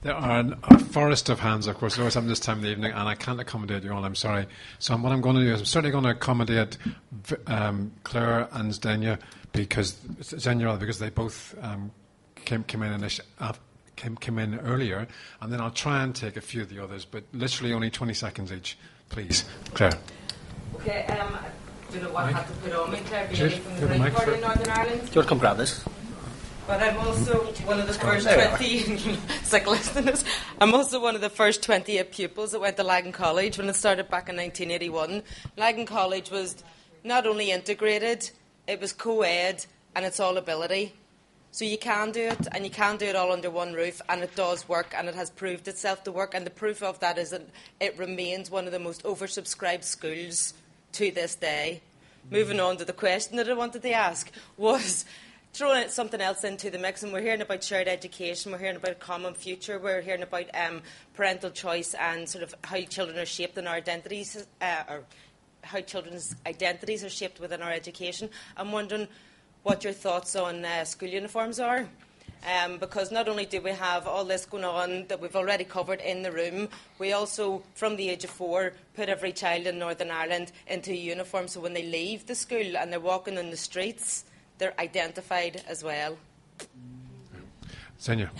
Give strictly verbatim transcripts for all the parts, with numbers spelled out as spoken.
There are an, a forest of hands, of course. It always happens this time of the evening, and I can't accommodate you all. I'm sorry. So what I'm going to do is I'm certainly going to accommodate um, Claire and Zdenya because Zdenya because they both um, came came in initially. Uh, Came, came in earlier, and then I'll try and take a few of the others, but literally only twenty seconds each, please. Claire. Okay, um, I don't know what I have to put on me, Claire, being Cheers. from the Green Party in Northern Ireland. Do you want to come grab this? But I'm also one of the first twenty sick listeners. I'm also one of the first twenty-eight pupils that went to Lagan College when it started back in nineteen eighty-one. Lagan College was not only integrated, it was co-ed, and it's all ability. So you can do it, and you can do it all under one roof, and it does work, and it has proved itself to work. And the proof of that is that it remains one of the most oversubscribed schools to this day. Mm-hmm. Moving on to the question that I wanted to ask was throwing something else into the mix, and we're hearing about shared education, we're hearing about a common future, we're hearing about um, parental choice and sort of how children are shaped in our identities, uh, or how children's identities are shaped within our education. I'm wondering what your thoughts on uh, school uniforms are. Um, because not only do we have all this going on that we've already covered in the room, we also, from the age of four, put every child in Northern Ireland into a uniform so when they leave the school and they're walking in the streets, they're identified as well. Zdenya.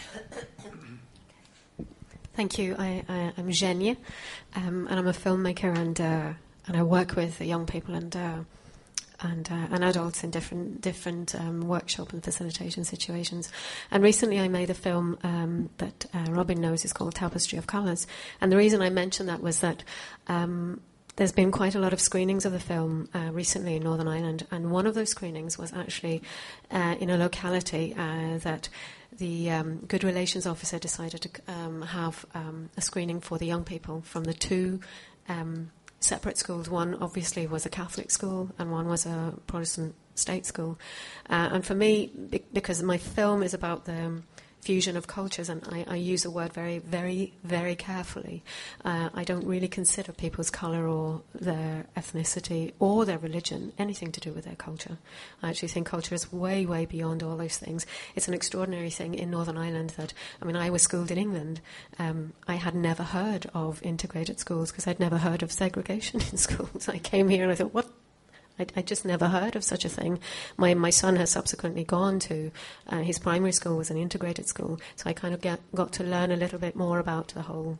Thank you. I, I, I'm Zhenya, um, and I'm a filmmaker, and uh, and I work with young people and uh, and uh, and adults in different different um, workshop and facilitation situations. And recently, I made a film um, that uh, Robin knows is called Tapestry of Colours. And the reason I mentioned that was that Um, there's been quite a lot of screenings of the film uh, recently in Northern Ireland, and one of those screenings was actually uh, in a locality uh, that the um, Good Relations Officer decided to um, have um, a screening for the young people from the two um, separate schools. One obviously was a Catholic school and one was a Protestant state school. Uh, and for me, be- because my film is about the um, fusion of cultures, and I, I use the word very, very, very carefully. Uh, I don't really consider people's colour or their ethnicity or their religion anything to do with their culture. I actually think culture is way, way beyond all those things. It's an extraordinary thing in Northern Ireland that, I mean, I was schooled in England. Um, I had never heard of integrated schools because I'd never heard of segregation in schools. I came here and I thought, what? I, I just never heard of such a thing. My my son has subsequently gone to, uh, his primary school was an integrated school, so I kind of get, got to learn a little bit more about the whole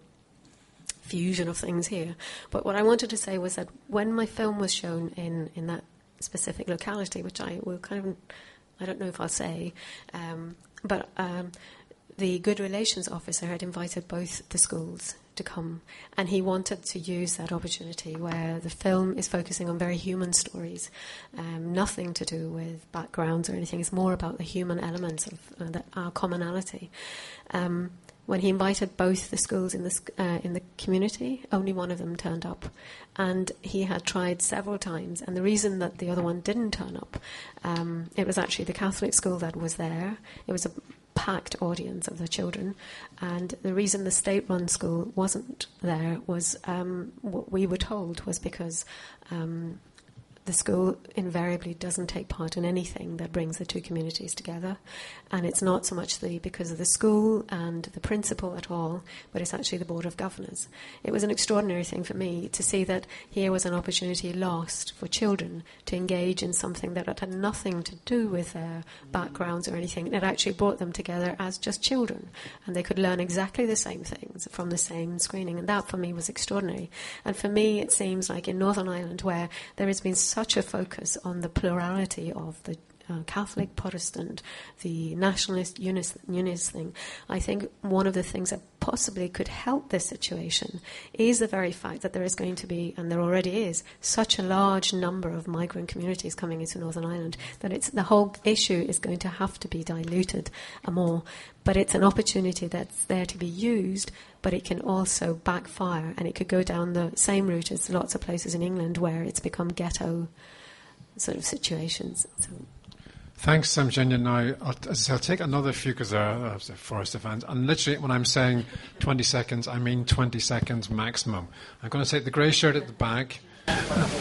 fusion of things here. But what I wanted to say was that when my film was shown in, in that specific locality, which I will kind of, I don't know if I'll say, um, but um, the Good Relations Officer had invited both the schools to come, and he wanted to use that opportunity where the film is focusing on very human stories, um, nothing to do with backgrounds or anything. It's more about the human elements of uh, that, our commonality. Um, when he invited both the schools in the uh, in the community, only one of them turned up, and he had tried several times. And the reason that the other one didn't turn up, um, it was actually the Catholic school that was there. It was a packed audience of the children, and the reason the state-run school wasn't there was um, what we were told was because um, the school invariably doesn't take part in anything that brings the two communities together, and it's not so much the because of the school and the principal at all, but it's actually the Board of Governors. It was an extraordinary thing for me to see that here was an opportunity lost for children to engage in something that had nothing to do with their backgrounds or anything. It actually brought them together as just children, and they could learn exactly the same things from the same screening, and that for me was extraordinary. And for me, it seems like in Northern Ireland, where there has been such a focus on the plurality of the uh, Catholic, Protestant, the nationalist, unist, unist thing, I think one of the things that possibly could help this situation is the very fact that there is going to be, and there already is, such a large number of migrant communities coming into Northern Ireland that it's the whole issue is going to have to be diluted more. But it's an opportunity that's there to be used, but it can also backfire, and it could go down the same route as lots of places in England where it's become ghetto sort of situations. So. Thanks, Zhenya. Now, I'll, as I'll take another few because there are uh, forest of hands. And literally, when I'm saying twenty seconds, I mean twenty seconds maximum. I'm going to take the grey shirt at the back, and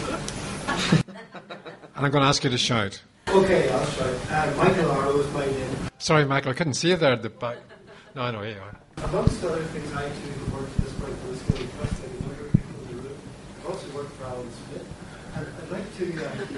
I'm going to ask you to shout. Okay, I'll shout. Uh, Michael Arrow is my name. Sorry, Michael, I couldn't see you there at the back. No, I know, here you are. Amongst other things, I actually have worked at this point for the Skills Trust. I know your people in the room. I've also worked for Alan Smith. And I'd like to...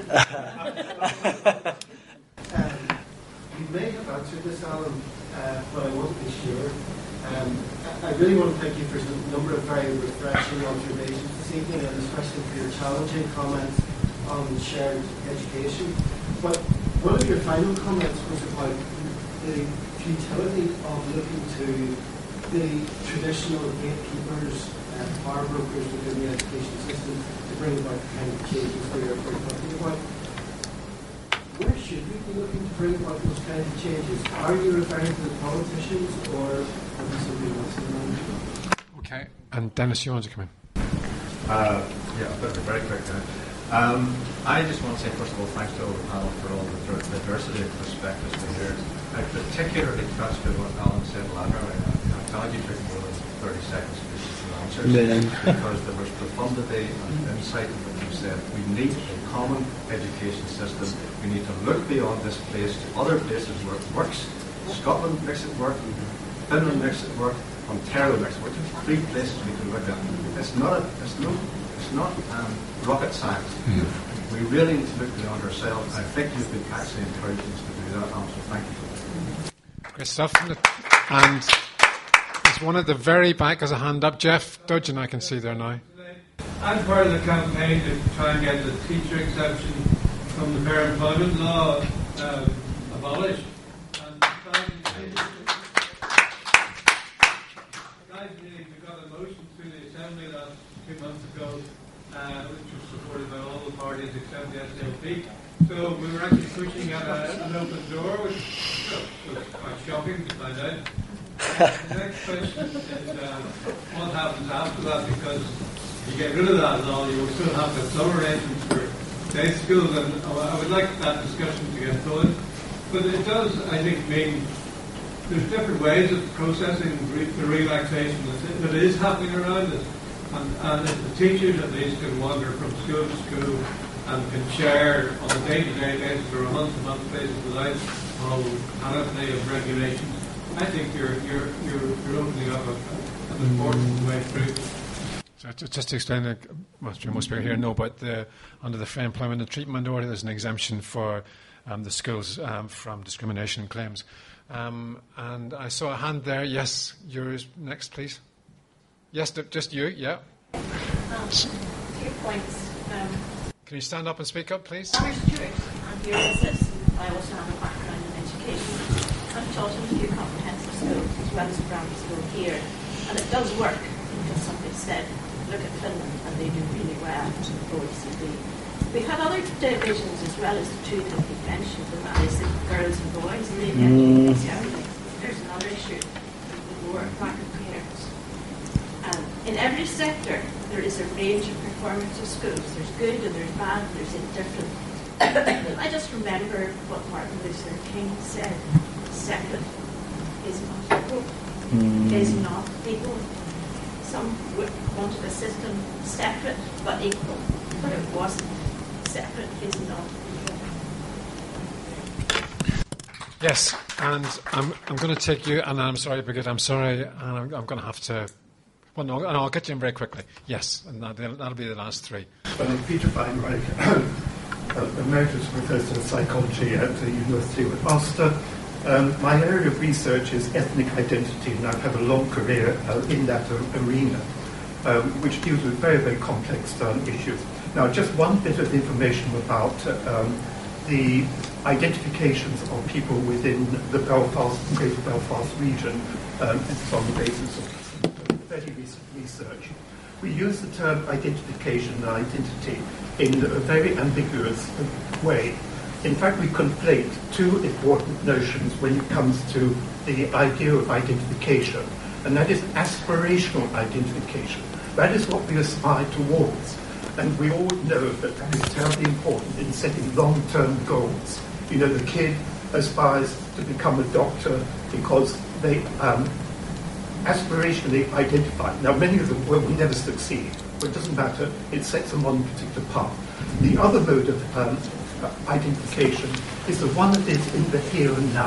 Uh, um, you may have answered this, Alan, uh, but I wasn't sure. Um, I, I really want to thank you for a number of very refreshing observations this evening, and especially for your challenging comments on shared education. But one of your final comments was about the futility of looking to the traditional gatekeepers and power brokers within the education system to bring about the kind of changes we are talking about. Where should we be looking to bring about those kinds of changes? Are you referring to the politicians, or are we something else in mind? Okay, and Dennis, you want to come in? Uh, yeah, I'll put it very quick now. Um, I just want to say, first of all, thanks to all the panel for all the diversity of perspectives we heard. I particularly touched on what Alan said laterally. I'm glad you took more than thirty seconds to give the answers, yeah. Because there was profundity and insight in what you said. We need a common education system. We need to look beyond this place to other places where it works. Scotland makes it work, Finland makes it work, Ontario makes it work. There's three places we can look at. It's not a, it's no, it's not um, rocket science. Mm. We really need to look beyond ourselves. I think you've been actually encouraging us to do that, Alan, so thank you for that. Great stuff. And there's one at the very back as a hand up. Jeff Dudgeon, I can see there now. I'm part of the campaign to try and get the teacher exception from the Fair Employment Law um, abolished. And guys, we got a motion through the Assembly last two months ago, uh, which was supported by all the parties except the S L P. So we were actually pushing at a, an open door, which was quite shocking to find out. Uh, the next question is uh, what happens after that, because if you get rid of that law, you will still have the some arrangements for day schools, and I would like that discussion to get going. But it does, I think, mean there's different ways of processing the relaxation that, that is happening around us. And, and if the teachers at least can wander from school to school and can share on a day-to-day basis or a month-to-month basis without a whole panoply of regulations, I think you're you're you're, you're opening up a, an important way through. So just to explain, uh, most, most people here know, but the, under the Fair Employment and Treatment Order, there's an exemption for um, the schools um, from discrimination claims. Um, and I saw a hand there. Yes, yours next, please. Yes, just you. Yeah. Um, two points. Um, Can you stand up and speak up, please? I'm Stuart. I'm here as this. I also have a background in education. I've taught in a few comprehensive schools as well as a primary school here, and it does work. Because somebody said, look at Finland, and they do really well in the O E C D. We had other divisions as well as the two that you mentioned, and that is the girls and boys, and they mm. get There's another issue with the work lack of parents. Um, in every sector, there is a range of performance of schools. There's good and there's bad and there's indifferent. I just remember what Martin Luther King said, separate is not equal. Mm. Is not equal. Some would wanted a system separate but equal, but it wasn't. Separate is not equal. Yes, and I'm I'm going to take you, and I'm sorry, Brigitte, I'm sorry, and I'm, I'm going to have to. Well, no, no, I'll get you in very quickly. Yes, and that, that'll be the last three. Well, I'm Peter Feinreich, Emeritus Professor of Psychology at the University of Ulster. Um, my area of research is ethnic identity, and I've had a long career uh, in that uh, arena, um, which deals with very, very complex um, issues. Now, just one bit of information about uh, um, the identifications of people within the Belfast, Greater Belfast region, um, and it's on the basis of very recent research. We use the term identification and identity in a very ambiguous way. In fact, we conflate two important notions when it comes to the idea of identification, and that is aspirational identification. That is what we aspire towards, and we all know that that is terribly important in setting long-term goals. You know, the kid aspires to become a doctor because they um, aspirationally identify. Now, many of them will never succeed, but it doesn't matter. It sets them on a particular path. The other mode of um, identification is the one that is in the here and now.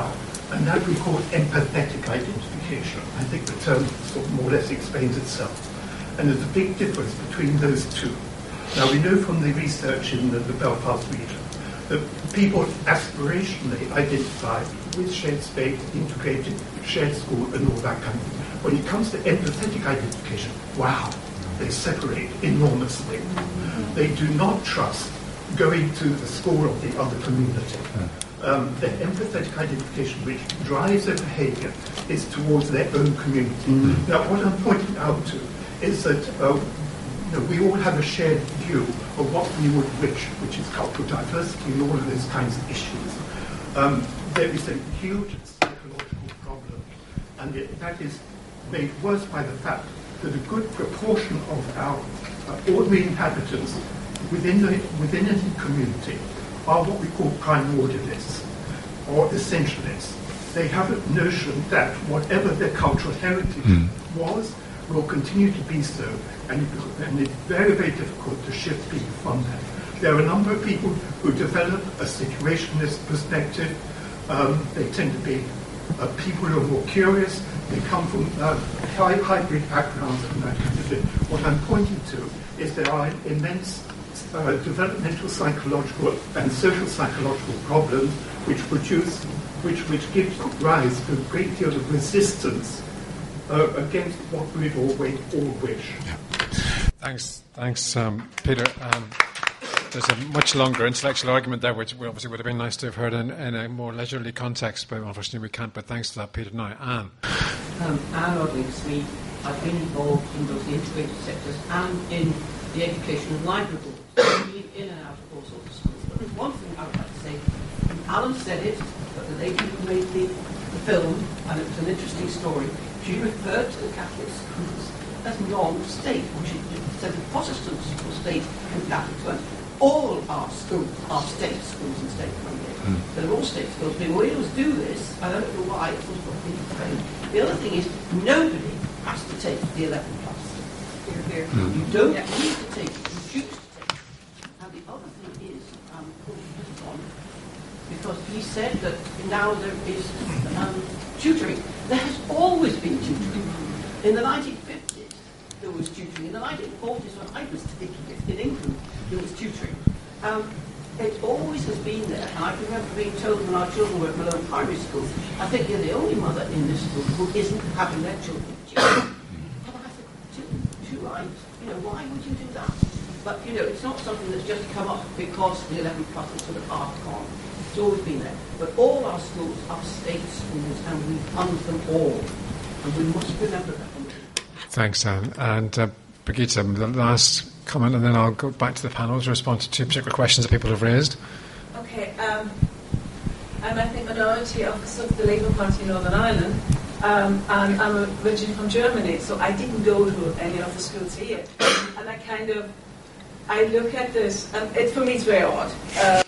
and that we call empathetic identification. I think the term sort of more or less explains itself. And there's a big difference between those two. Now, we know from the research in the, the Belfast region that people aspirationally identify with shared space, integrated, shared school, and all that kind of thing. When it comes to empathetic identification, wow, they separate enormously. They do not trust going to the school of the other community. Um, their empathetic identification, which drives their behaviour, is towards their own community. Mm-hmm. Now, what I'm pointing out to is that uh, you know, we all have a shared view of what we would wish, which is cultural diversity and all of those kinds of issues. Um, there is a huge psychological problem, and it, that is made worse by the fact that a good proportion of our uh, ordinary inhabitants within, the, within any community are what we call primordialists or essentialists. They have a notion that whatever their cultural heritage mm. was will continue to be so, and, it, and it's very, very difficult to shift people from that. There are a number of people who develop a situationist perspective. Um, they tend to be uh, people who are more curious. They come from uh, high, hybrid backgrounds and that kind of thing. What I'm pointing to is there are immense uh, developmental psychological and social psychological problems which produce, which, which gives rise to a great deal of resistance uh, against what we'd always all wish. Yeah. Thanks, thanks, um, Peter. Um, There's a much longer intellectual argument there, which obviously would have been nice to have heard in, in a more leisurely context, but unfortunately we can't. But thanks for that, Peter. Now, Anne. Um, Anne Odling-Smee. I've been involved in both the integrated sectors and in the education of library boards. I've been in and out of all sorts of schools. But there's one thing I would like to say. Alan said it, but the lady who made the, the film, and it was an interesting story, she referred to the Catholic schools as non-state, which said the Protestant school state and Catholics weren't. All our schools are state schools and state funded. Mm. They're all state schools. People always do this. I don't know why. It was what we trained. The other thing is nobody has to take the eleven plus. Here, here. Mm. You don't yeah. need to take it. You choose to take it. And the other thing is, um, on, because he said that now there is um, tutoring. There has always been tutoring. In the nineteen fifties, there was tutoring. In the nineteen forties, when I was taking it in England, there was tutoring. Um, it always has been there, and I can remember being told when our children were at Malone Primary School, I think you're the only mother in this school who isn't having their children tutored. And I think, too, too right. You know, why would you do that? But, you know, it's not something that's just come up because the eleven plus is sort of half gone. It's always been there. But all our schools are state schools, and we fund them all. And we must remember that. Thanks, Anne. And uh, Brigitte, the last comment, and then I'll go back to the panel to respond to two particular questions that people have raised. Okay. Um, I'm ethnic minority officer of the Labour Party in Northern Ireland, um, and I'm originally from Germany, so I didn't go to any of the schools here. And I kind of, I look at this, and it, for me it's very odd. Uh,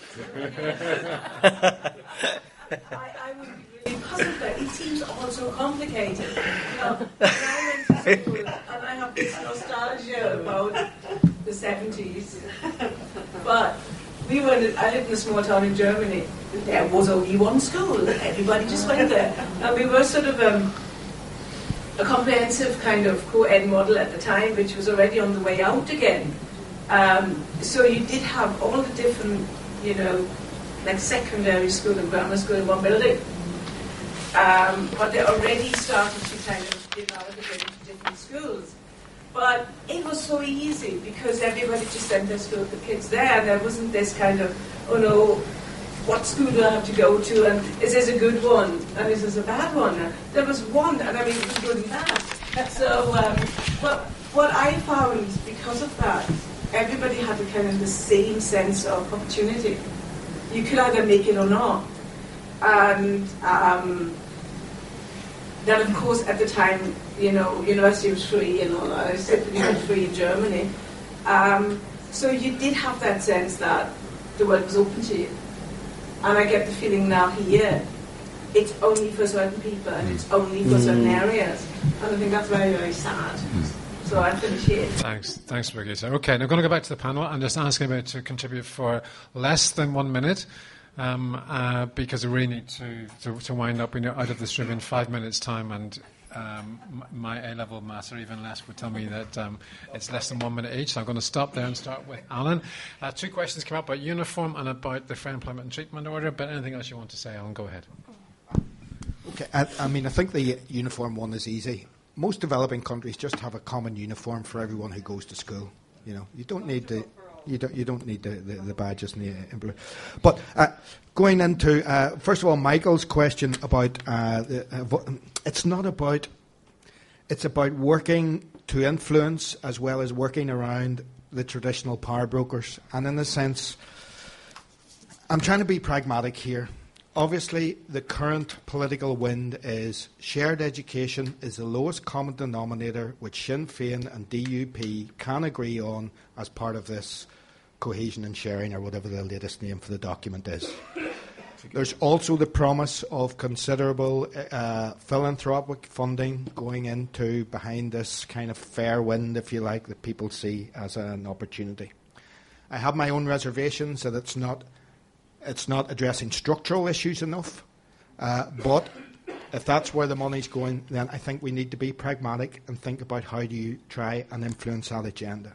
I, I would be really puzzled that it seems all so complicated. You know, when I went to school, and I have this nostalgia about the seventies, but we were in, I lived in a small town in Germany. There was only one school. Everybody just went there. And we were sort of um, a comprehensive kind of co-ed model at the time, which was already on the way out again. Um, so you did have all the different, you know, like secondary school and grammar school in one building. Um, but they already started to kind of give out again to different schools. But it was so easy because everybody just sent their school, the kids there. There wasn't this kind of, oh no, what school do I have to go to? And is this a good one? And is this a bad one? And there was one, and I mean, it was good and bad. So, um, but what I found because of that, everybody had a kind of the same sense of opportunity. You could either make it or not. And um, then, of course, at the time, you know, university was free and all that. I said you know, free in Germany. Um, so you did have that sense that the world was open to you. And I get the feeling now here, it's only for certain people and it's only for certain areas. And I think that's very, very sad. So I finish here. Thanks, thanks, Brigitte. Okay, now I'm going to go back to the panel and just ask anybody to contribute for less than one minute. um, uh, because I really need to, to, to wind up. We're out of this room in five minutes' time, and um, m- my A-level maths, or even less, would tell me that um, it's less than one minute each. So I'm going to stop there and start with Alan. Uh, two questions came up about uniform and about the Fair Employment and Treatment Order, but anything else you want to say, Alan, go ahead. Okay, I, I mean, I think the uniform one is easy. Most developing countries just have a common uniform for everyone who goes to school. You know, you don't need the you don't you don't need the, the, the badges and the. But uh, going into uh, first of all, Michael's question about uh, the, uh, it's not about it's about working to influence as well as working around the traditional power brokers, and in a sense, I'm trying to be pragmatic here. Obviously, the current political wind is shared education is the lowest common denominator which Sinn Féin and D U P can agree on as part of this cohesion and sharing, or whatever the latest name for the document is. There's also the promise of considerable uh, philanthropic funding going into behind this kind of fair wind, if you like, that people see as an opportunity. I have my own reservations that it's not It's not addressing structural issues enough, uh, but if that's where the money's going, then I think we need to be pragmatic and think about how do you try and influence that agenda.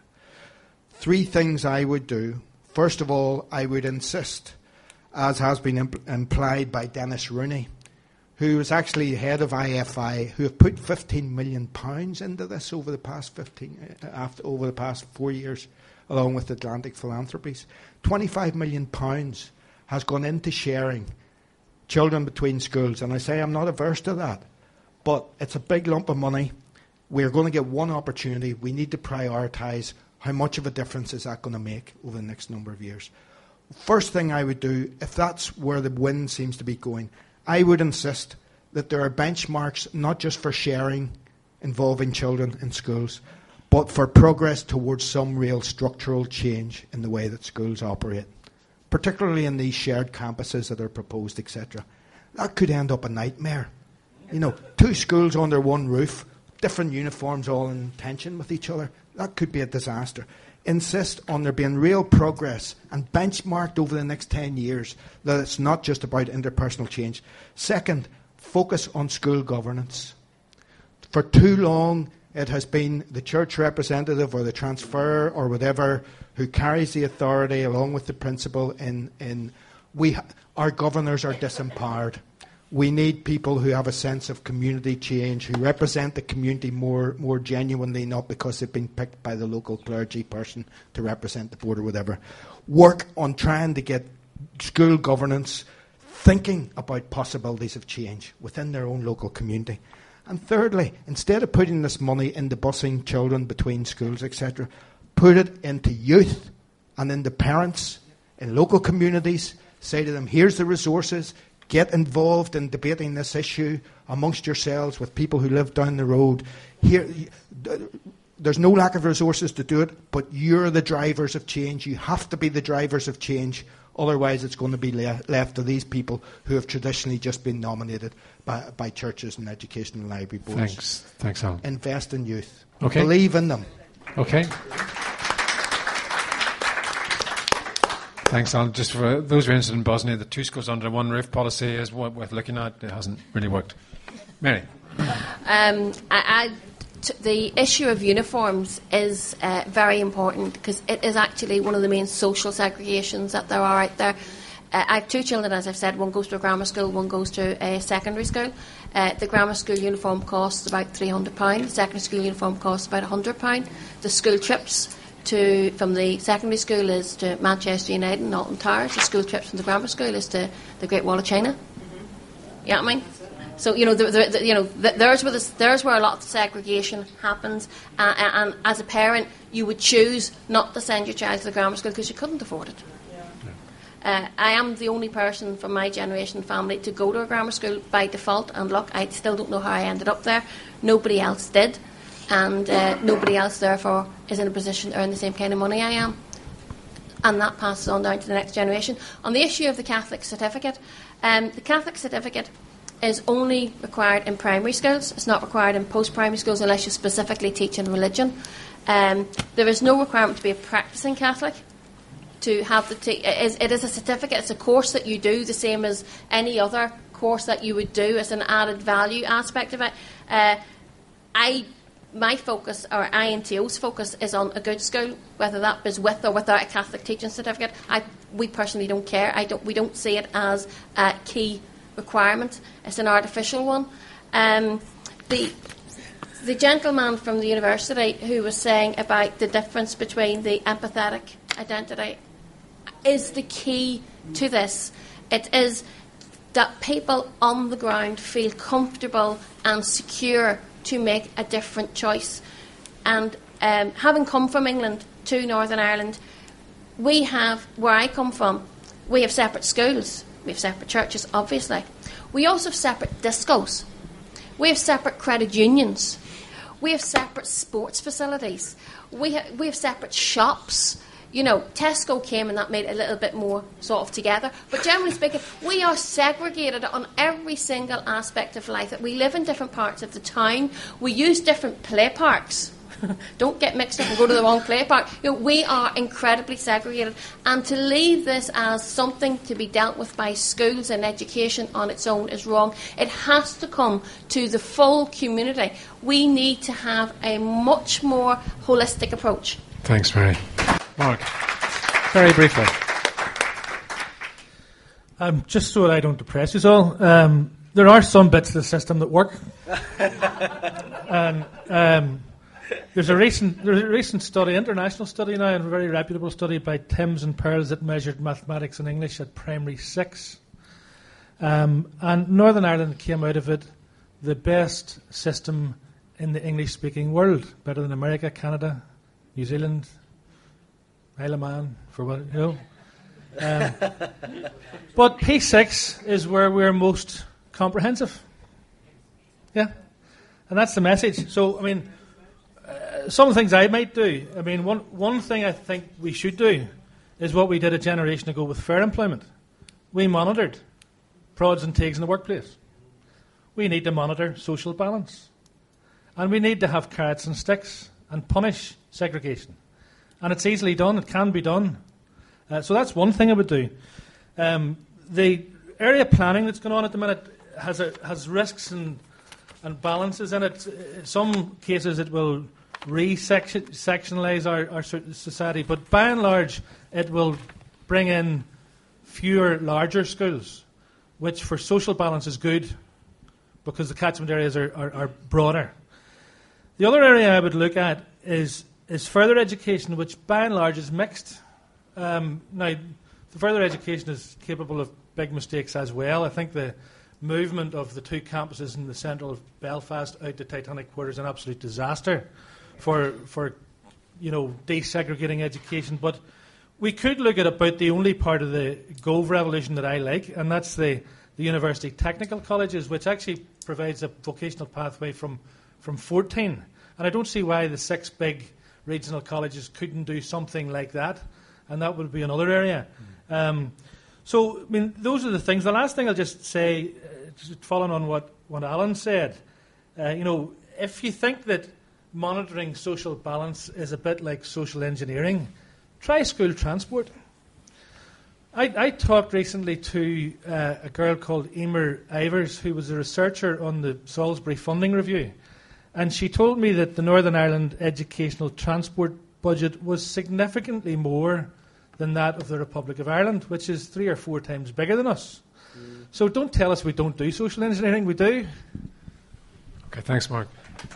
Three things I would do. First of all, I would insist, as has been imp- implied by Dennis Rooney, who is actually head of I F I, who have put fifteen million pounds into this over the past fifteen, uh, after, over the past four years, along with Atlantic Philanthropies. twenty-five million pounds has gone into sharing children between schools. And I say I'm not averse to that, but it's a big lump of money. We're going to get one opportunity. We need to prioritise how much of a difference is that going to make over the next number of years. First thing I would do, if that's where the wind seems to be going, I would insist that there are benchmarks not just for sharing involving children in schools, but for progress towards some real structural change in the way that schools operate, particularly in these shared campuses that are proposed, et cetera. That could end up a nightmare. You know, two schools under one roof, different uniforms all in tension with each other. That could be a disaster. Insist on there being real progress and benchmarked over the next ten years that it's not just about interpersonal change. Second, focus on school governance. For too long, it has been the church representative or the transfer or whatever who carries the authority along with the principal in, in we ha- our governors are disempowered. We need people who have a sense of community change, who represent the community more more genuinely, not because they've been picked by the local clergy person to represent the board or whatever. Work on trying to get school governance thinking about possibilities of change within their own local community. And thirdly, instead of putting this money into busing children between schools, et cetera, put it into youth and into parents in local communities. Say to them, here's the resources. Get involved in debating this issue amongst yourselves with people who live down the road. Here, there's no lack of resources to do it, but you're the drivers of change. You have to be the drivers of change. Otherwise, it's going to be le- left to these people who have traditionally just been nominated by, by churches and education and library boards. Thanks. Thanks, Alan. Invest in youth. Okay. Believe in them. Okay. Thanks, Alan. Just for those who are interested in Bosnia, the two schools under one roof policy is what worth looking at. It hasn't really worked. Mary. Um, I, I, t- the issue of uniforms is uh, very important because it is actually one of the main social segregations that there are out there. Uh, I have two children, as I've said. One goes to a grammar school, one goes to a secondary school. Uh, the grammar school uniform costs about three hundred pounds. The secondary school uniform costs about one hundred pounds. The school trips to from the secondary school is to Manchester United and Alton Towers. The school trips from the grammar school is to the Great Wall of China. Mm-hmm. You know what I mean? So you know, the, the, the, you know, the, there's where this, there's where a lot of segregation happens. Uh, and, and as a parent, you would choose not to send your child to the grammar school because you couldn't afford it. Uh, I am the only person from my generation family to go to a grammar school by default, and look, I still don't know how I ended up there. Nobody else did, and uh, nobody else, therefore, is in a position to earn the same kind of money I am. And that passes on down to the next generation. On the issue of the Catholic certificate, um, the Catholic certificate is only required in primary schools. It's not required in post-primary schools unless you specifically teach in religion. Um, there is no requirement to be a practicing Catholic to have the t- it, is, it is a certificate. It's a course that you do, the same as any other course that you would do. As an added value aspect of it. Uh, I my focus, or I N T O's focus, is on a good school, whether that is with or without a Catholic teaching certificate. I we personally don't care. I don't we don't see it as a key requirement. It's an artificial one. Um, the the gentleman from the university who was saying about the difference between the empathetic identity is the key to this. It is that people on the ground feel comfortable and secure to make a different choice. And um, having come from England to Northern Ireland, we have, where I come from, we have separate schools, we have separate churches, obviously. We also have separate discos. We have separate credit unions. We have separate sports facilities. We, ha- we have separate shops. You know, Tesco came and that made it a little bit more sort of together. But generally speaking, we are segregated on every single aspect of life. That we live in different parts of the town. We use different play parks. Don't get mixed up and go to the wrong play park. You know, we are incredibly segregated. And to leave this as something to be dealt with by schools and education on its own is wrong. It has to come to the full community. We need to have a much more holistic approach. Thanks, Mary. Mark, very briefly. Um, just so that I don't depress you all, um, there are some bits of the system that work. and um, there's a recent there's a recent study, international study now, and a very reputable study by Timms and Pearls that measured mathematics and English at primary six. Um, and Northern Ireland came out of it the best system in the English-speaking world, better than America, Canada, New Zealand, Isle of Man, for what, you know. Um, but P six is where we're most comprehensive. Yeah. And that's the message. So, I mean, uh, some of the things I might do, I mean, one, one thing I think we should do is what we did a generation ago with fair employment. We monitored prods and tags in the workplace. We need to monitor social balance. And we need to have carrots and sticks and punish segregation. And it's easily done. It can be done. Uh, so that's one thing I would do. Um, the area planning that's going on at the minute has a, has risks and, and balances in it. In some cases it will re-sectionalise our, our society, but by and large it will bring in fewer larger schools, which for social balance is good because the catchment areas are, are, are broader. The other area I would look at is is further education, which by and large is mixed. Um, now, the further education is capable of big mistakes as well. I think the movement of the two campuses in the centre of Belfast out to Titanic Quarter is an absolute disaster for, for you know, desegregating education. But we could look at about the only part of the Gove revolution that I like, and that's the, the university technical colleges, which actually provides a vocational pathway from, from fourteen. And I don't see why the six big regional colleges couldn't do something like that, and that would be another area. Mm. Um, so, I mean, those are the things. The last thing I'll just say, uh, just following on what, what Alan said, uh, you know, if you think that monitoring social balance is a bit like social engineering, try school transport. I, I talked recently to uh, a girl called Emer Ivers, who was a researcher on the Salisbury Funding Review. And she told me that the Northern Ireland educational transport budget was significantly more than that of the Republic of Ireland, which is three or four times bigger than us. Mm. So don't tell us we don't do social engineering, we do. Okay, thanks, Mark.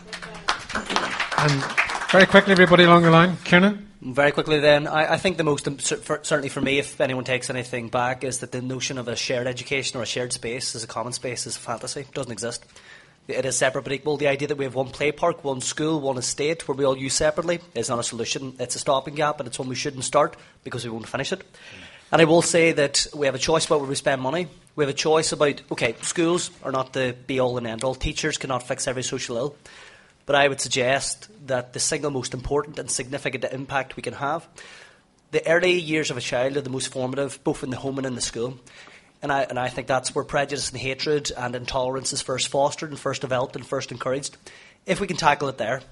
And very quickly, everybody along the line. Kieran? Very quickly then, I, I think the most, certainly for me, if anyone takes anything back, is that the notion of a shared education or a shared space as a common space is a fantasy. It doesn't exist. It is separate but equal. The idea that we have one play park, one school, one estate where we all use separately is not a solution. It's a stopping gap, and it's one we shouldn't start because we won't finish it. Mm. And I will say that we have a choice about where we spend money. We have a choice about, okay, schools are not the be-all and end-all. Teachers cannot fix every social ill. But I would suggest that the single most important and significant impact we can have, the early years of a child are the most formative, both in the home and in the school. And I, and I think that's where prejudice and hatred and intolerance is first fostered and first developed and first encouraged. If we can tackle it there,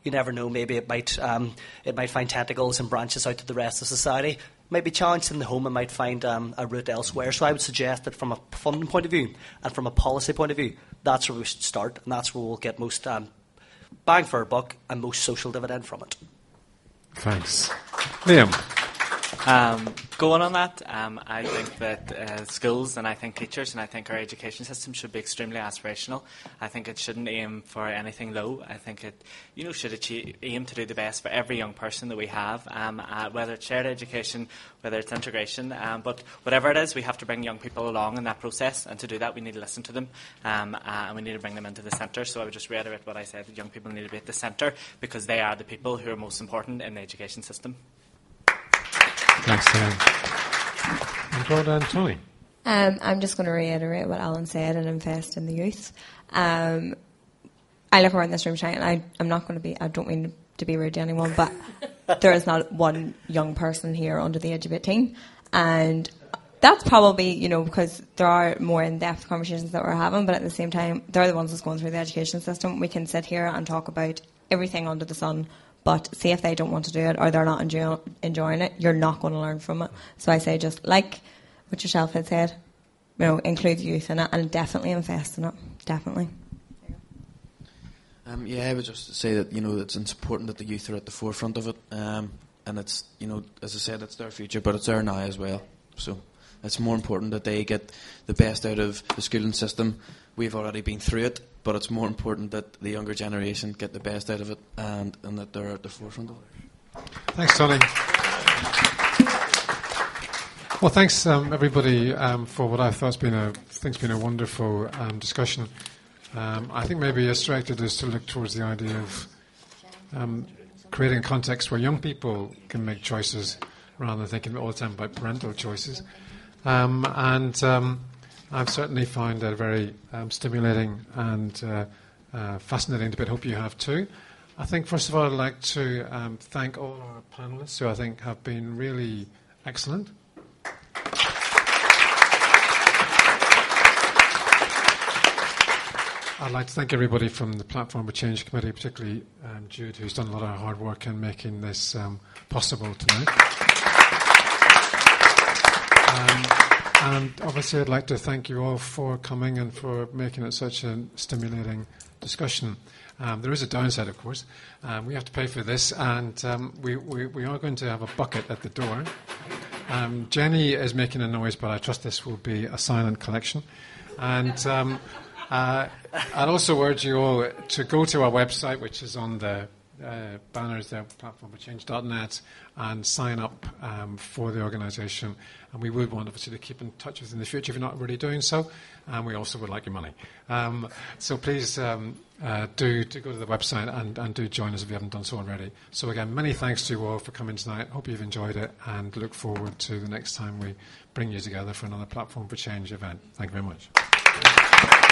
you never know. Maybe it might um, it might find tentacles and branches out to the rest of society. Might be challenged in the home and might find um, a route elsewhere. So I would suggest that from a funding point of view and from a policy point of view, that's where we should start, and that's where we'll get most um, bang for our buck and most social dividend from it. Thanks. Liam. Um, going on that, um, I think that uh, schools and I think teachers and I think our education system should be extremely aspirational. I think it shouldn't aim for anything low. I think it, you know, should achieve, aim to do the best for every young person that we have, um, uh, whether it's shared education, whether it's integration. Um, but whatever it is, we have to bring young people along in that process, and to do that, we need to listen to them, um, uh, and we need to bring them into the centre. So I would just reiterate what I said: that young people need to be at the centre because they are the people who are most important in the education system. Thanks, Dan. And well done, Tony. Um, I'm just going to reiterate what Alan said and invest in the youth. Um, I look around this room tonight, and I, I'm not going to be, I don't mean to be rude to anyone, but there is not one young person here under the age of eighteen. And that's probably, you know, because there are more in-depth conversations that we're having, but at the same time, they're the ones that's going through the education system. We can sit here and talk about everything under the sun, but see if they don't want to do it or they're not enjoy- enjoying it, you're not going to learn from it. So I say just like what yourself had said, you know, include youth in it and definitely invest in it. Definitely. Um, yeah, I would just say that, you know, it's important that the youth are at the forefront of it. Um, and it's, you know, as I said, it's their future, but it's there now as well. So it's more important that they get the best out of the schooling system. We've already been through it, but it's more important that the younger generation get the best out of it and, and that they're at the forefront of it. Thanks, Tony. Well, thanks, um, everybody, um, for what I thought has been a, think's been a wonderful um, discussion. Um, I think maybe as directed is to look towards the idea of um, creating a context where young people can make choices rather than thinking all the time about parental choices. Um, and um, I've certainly found it very um, stimulating and uh, uh, fascinating debate. Hope you have too. I think, first of all, I'd like to um, thank all our panellists who I think have been really excellent. I'd like to thank everybody from the Platform for Change Committee, particularly um, Jude, who's done a lot of hard work in making this um, possible tonight. Um, and obviously I'd like to thank you all for coming and for making it such a stimulating discussion. Um, there is a downside, of course. Um, we have to pay for this, and um, we, we, we are going to have a bucket at the door. Um, Jenny is making a noise, but I trust this will be a silent collection. And um, uh, I'd also urge you all to go to our website, which is on the uh, banners there, platform for change dot net, and sign up um, for the organisation. And we would want, obviously, to keep in touch with you in the future if you're not already doing so. And we also would like your money. Um, so please um, uh, do, do go to the website and, and do join us if you haven't done so already. So again, many thanks to you all for coming tonight. Hope you've enjoyed it and look forward to the next time we bring you together for another Platform for Change event. Thank you very much.